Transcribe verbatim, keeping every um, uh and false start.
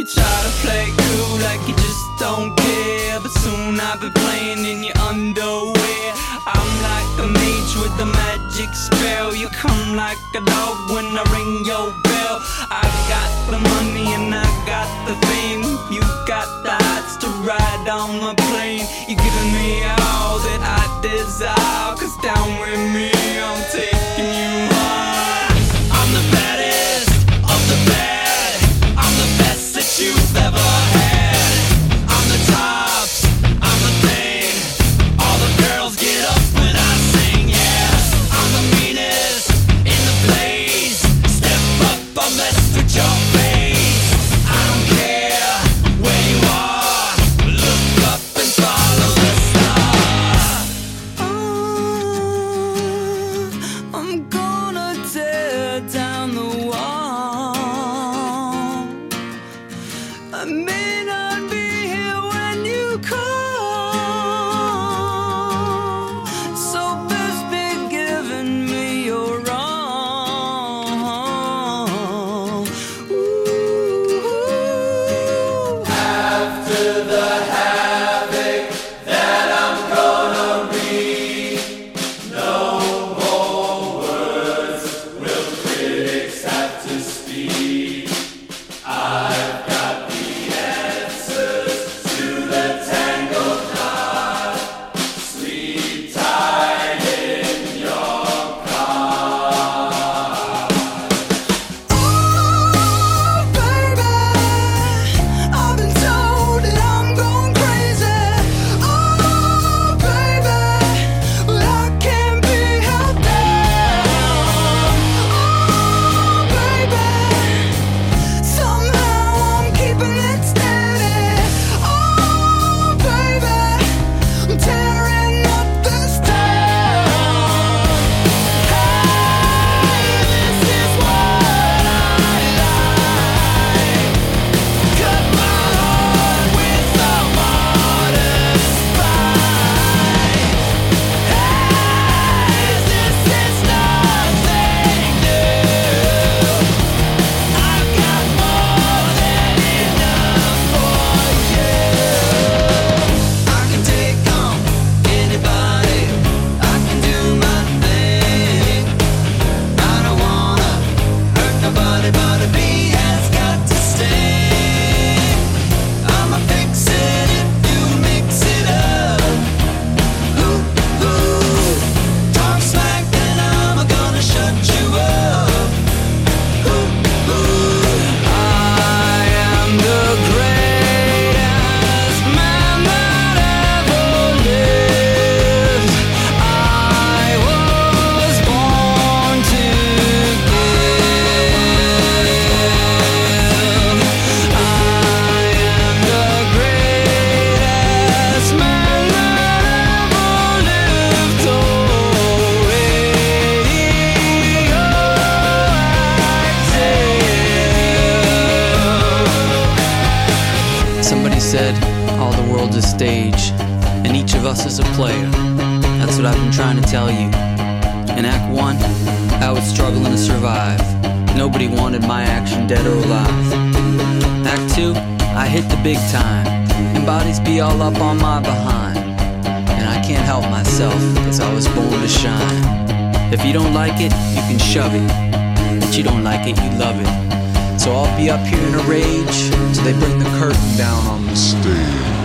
try to play cool like you just don't care, but soon I'll be playing in your underwear. I'm like a mage with a magic spell. You come like a dog when I ring your bell. I got the money and I got the fame. You got the hots to ride on my plane. You're giving me all that I desire, 'cause down with me I'm taking you high. I'm the baddest of the bad. I'm the best that you've ever had. I'm the tops, I'm the thing. All the girls get up when I sing, yeah. I'm the meanest in the place. Step up, I'll mess with your face. I don't care where you are. Look up and follow the star. Oh, I'm gonna tear down the wall. I may not be here when you call, so best be giving me your all. Ooh. After the havoc that I'm gonna read, no more words will critics have to speak. I've got the answers to the tangled knot. Sleep tight in your cot. Oh, baby, I've been told that I'm going crazy. Oh, baby, but I can't be held down. Oh, baby, somehow I'm keeping it steady. Oh, baby, I'm tearing up this town. Hey, this is what I like. Cut my heart with a modern spine. Hey, this is nothing new. I've got more than enough for you. I can take on anybody. I can do my thing. I don't wanna hurt nobody, but a bee has got to sting. I'ma fix it if you mix it up. Ooh, ooh. Talk smack, then I'm gonna shut you up. Ooh, ooh. I am the greatest man that ever lived. I was born to give. I am the greatest man that ever lived. Oh, radioactive. Somebody said all the world's a stage, and each of us is a player. That's what I've been trying to tell you. In Act One, I was struggling to survive. Nobody wanted my action, dead or alive. Act Two, I hit the big time, and bodies be all up on my behind. And I can't help myself, 'cause I was born to shine. If you don't like it, you can shove it. If you don't like it, you love it. So I'll be up here in a rage till they bring the curtain down on the stage.